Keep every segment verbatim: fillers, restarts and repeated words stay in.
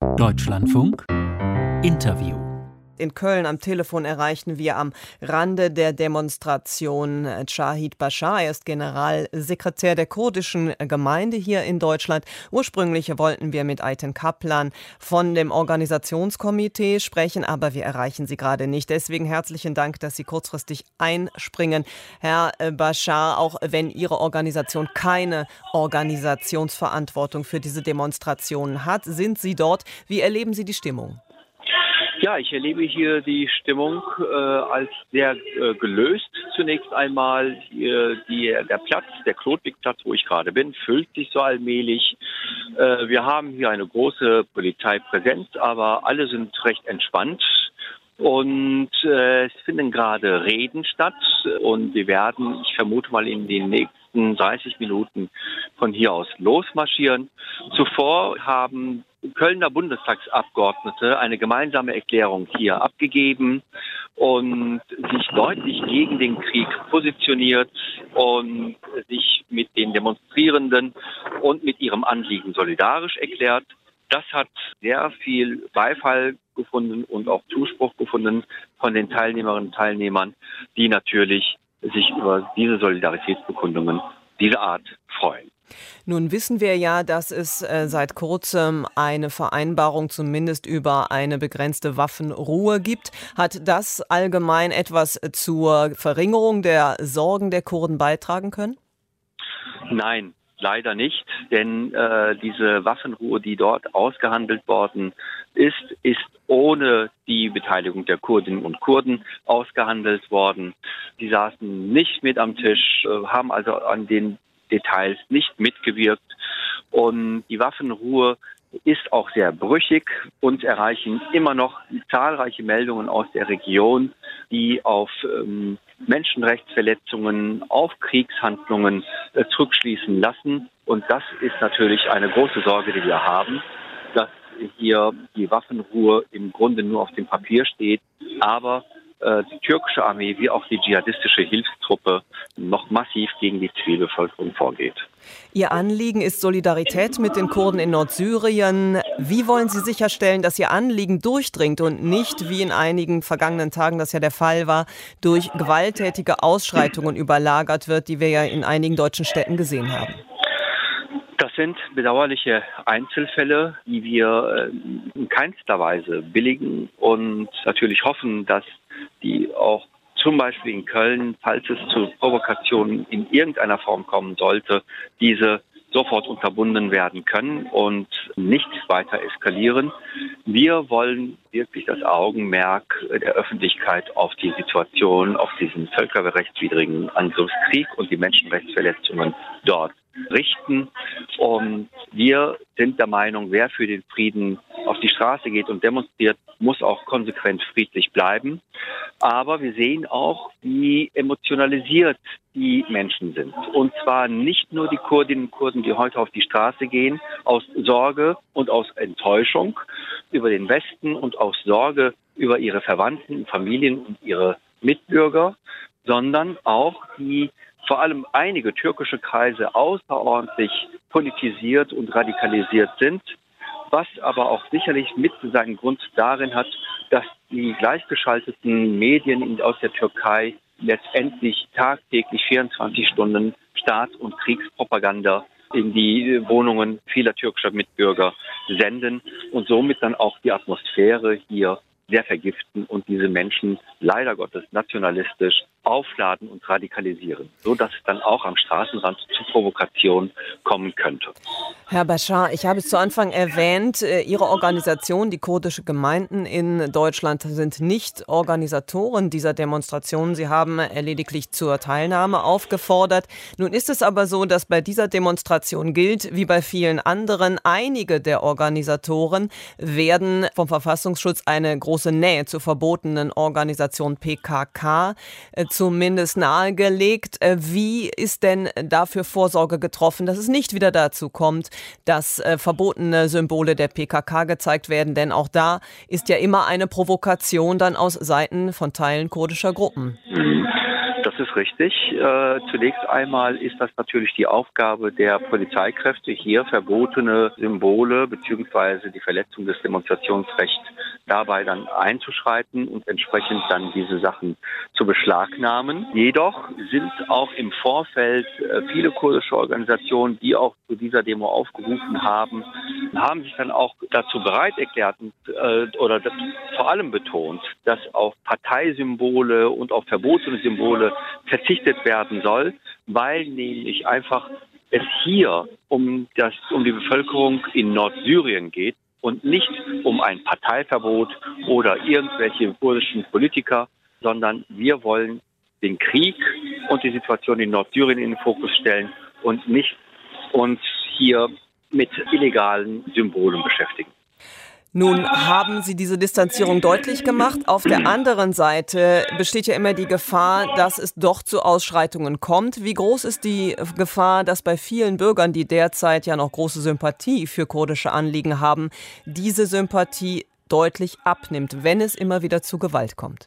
Deutschlandfunk Interview. In Köln am Telefon erreichen wir am Rande der Demonstration Şahit Başar. Er ist Generalsekretär der kurdischen Gemeinde hier in Deutschland. Ursprünglich wollten wir mit Ayten Kaplan von dem Organisationskomitee sprechen, aber wir erreichen sie gerade nicht. Deswegen herzlichen Dank, dass Sie kurzfristig einspringen. Herr Başar, auch wenn Ihre Organisation keine Organisationsverantwortung für diese Demonstrationen hat, sind Sie dort. Wie erleben Sie die Stimmung? Ja, ich erlebe hier die Stimmung äh, als sehr äh, gelöst. Zunächst einmal hier die, der Platz, der Klotwigplatz, wo ich gerade bin, füllt sich so allmählich. Äh, wir haben hier eine große Polizeipräsenz, aber alle sind recht entspannt. Und äh, es finden gerade Reden statt und wir werden, ich vermute mal, in den nächsten dreißig Minuten von hier aus losmarschieren. Zuvor haben Kölner Bundestagsabgeordnete eine gemeinsame Erklärung hier abgegeben und sich deutlich gegen den Krieg positioniert und sich mit den Demonstrierenden und mit ihrem Anliegen solidarisch erklärt. Das hat sehr viel Beifall gefunden und auch Zuspruch gefunden von den Teilnehmerinnen und Teilnehmern, die natürlich sich über diese Solidaritätsbekundungen dieser Art freuen. Nun wissen wir ja, dass es äh, seit kurzem eine Vereinbarung zumindest über eine begrenzte Waffenruhe gibt. Hat das allgemein etwas zur Verringerung der Sorgen der Kurden beitragen können? Nein. Leider nicht, denn äh, diese Waffenruhe, die dort ausgehandelt worden ist, ist ohne die Beteiligung der Kurdinnen und Kurden ausgehandelt worden. Die saßen nicht mit am Tisch, äh, haben also an den Details nicht mitgewirkt. Und die Waffenruhe ist auch sehr brüchig. Uns erreichen immer noch zahlreiche Meldungen aus der Region, die auf ähm, Menschenrechtsverletzungen, auf Kriegshandlungen äh, zurückschließen lassen. Und das ist natürlich eine große Sorge, die wir haben, dass hier die Waffenruhe im Grunde nur auf dem Papier steht, aber äh, die türkische Armee wie auch die dschihadistische Hilfstruppe noch massiv gegen die Zivilbevölkerung vorgeht. Ihr Anliegen ist Solidarität mit den Kurden in Nordsyrien. Wie wollen Sie sicherstellen, dass Ihr Anliegen durchdringt und nicht, wie in einigen vergangenen Tagen das ja der Fall war, durch gewalttätige Ausschreitungen überlagert wird, die wir ja in einigen deutschen Städten gesehen haben? Das sind bedauerliche Einzelfälle, die wir in keinster Weise billigen und natürlich hoffen, dass die auch zum Beispiel in Köln, falls es zu Provokationen in irgendeiner Form kommen sollte, diese sofort unterbunden werden können und nicht weiter eskalieren. Wir wollen wirklich das Augenmerk der Öffentlichkeit auf die Situation, auf diesen völkerrechtswidrigen Angriffskrieg und die Menschenrechtsverletzungen dort richten. Und wir sind der Meinung, wer für den Frieden auf die Straße geht und demonstriert, muss auch konsequent friedlich bleiben. Aber wir sehen auch, wie emotionalisiert die Menschen sind. Und zwar nicht nur die Kurdinnen und Kurden, die heute auf die Straße gehen, aus Sorge und aus Enttäuschung über den Westen und aus Sorge über ihre Verwandten, Familien und ihre Mitbürger, sondern auch die vor allem einige türkische Kreise außerordentlich politisiert und radikalisiert sind, was aber auch sicherlich mit seinen Grund darin hat, dass die gleichgeschalteten Medien aus der Türkei letztendlich tagtäglich vierundzwanzig Stunden Staats- und Kriegspropaganda in die Wohnungen vieler türkischer Mitbürger senden und somit dann auch die Atmosphäre hier sehr vergiften und diese Menschen leider Gottes nationalistisch aufladen und radikalisieren, so dass es dann auch am Straßenrand zu Provokationen kommen könnte. Herr Başar, ich habe es zu Anfang erwähnt, Ihre Organisation, die kurdische Gemeinden in Deutschland, sind nicht Organisatoren dieser Demonstrationen. Sie haben lediglich zur Teilnahme aufgefordert. Nun ist es aber so, dass bei dieser Demonstration gilt, wie bei vielen anderen, einige der Organisatoren werden vom Verfassungsschutz eine große Nähe zur verbotenen Organisation P K K zumindest nahegelegt. Wie ist denn dafür Vorsorge getroffen, dass es nicht wieder dazu kommt, dass äh, verbotene Symbole der P K K gezeigt werden? Denn auch da ist ja immer eine Provokation dann aus Seiten von Teilen kurdischer Gruppen. Das Das ist richtig. Äh, zunächst einmal ist das natürlich die Aufgabe der Polizeikräfte, hier verbotene Symbole bzw. die Verletzung des Demonstrationsrechts dabei dann einzuschreiten und entsprechend dann diese Sachen zu beschlagnahmen. Jedoch sind auch im Vorfeld äh, viele kurdische Organisationen, die auch zu dieser Demo aufgerufen haben, haben sich dann auch dazu bereit erklärt und, äh, oder das vor allem betont, dass auf Parteisymbole und auf verbotene Symbole verzichtet werden soll, weil nämlich einfach es hier um das, um die Bevölkerung in Nordsyrien geht und nicht um ein Parteiverbot oder irgendwelche kurdischen Politiker, sondern wir wollen den Krieg und die Situation in Nordsyrien in den Fokus stellen und nicht uns hier mit illegalen Symbolen beschäftigen. Nun haben Sie diese Distanzierung deutlich gemacht. Auf der anderen Seite besteht ja immer die Gefahr, dass es doch zu Ausschreitungen kommt. Wie groß ist die Gefahr, dass bei vielen Bürgern, die derzeit ja noch große Sympathie für kurdische Anliegen haben, diese Sympathie deutlich abnimmt, wenn es immer wieder zu Gewalt kommt?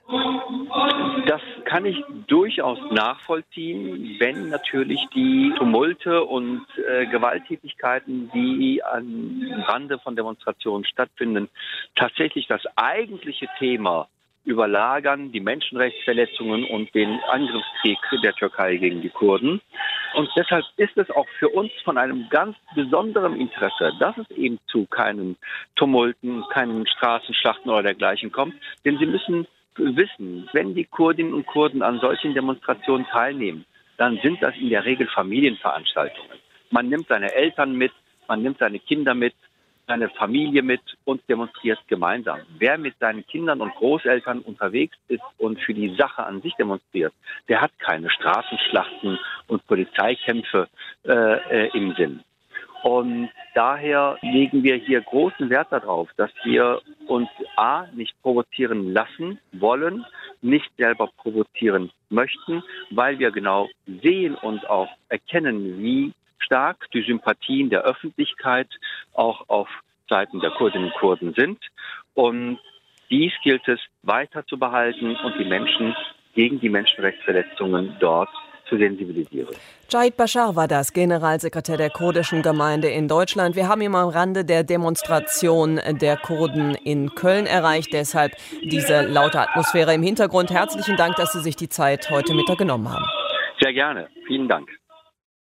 Das kann ich durchaus nachvollziehen, wenn natürlich die Tumulte und äh, Gewalttätigkeiten, die am Rande von Demonstrationen stattfinden, tatsächlich das eigentliche Thema überlagern, die Menschenrechtsverletzungen und den Angriffskrieg der Türkei gegen die Kurden. Und deshalb ist es auch für uns von einem ganz besonderen Interesse, dass es eben zu keinen Tumulten, keinen Straßenschlachten oder dergleichen kommt. Denn Sie müssen wissen, wenn die Kurdinnen und Kurden an solchen Demonstrationen teilnehmen, dann sind das in der Regel Familienveranstaltungen. Man nimmt seine Eltern mit, man nimmt seine Kinder mit, seine Familie mit und demonstriert gemeinsam. Wer mit seinen Kindern und Großeltern unterwegs ist und für die Sache an sich demonstriert, der hat keine Straßenschlachten und Polizeikämpfe äh, im Sinn. Und daher legen wir hier großen Wert darauf, dass wir uns a. nicht provozieren lassen wollen, nicht selber provozieren möchten, weil wir genau sehen und auch erkennen, wie stark die Sympathien der Öffentlichkeit auch auf Seiten der Kurdinnen und Kurden sind. Und dies gilt es weiter zu behalten und die Menschen gegen die Menschenrechtsverletzungen dort zu sensibilisieren. Cahit Bashar war das, Generalsekretär der kurdischen Gemeinde in Deutschland. Wir haben ihn am Rande der Demonstration der Kurden in Köln erreicht. Deshalb diese laute Atmosphäre im Hintergrund. Herzlichen Dank, dass Sie sich die Zeit heute Mittag genommen haben. Sehr gerne. Vielen Dank.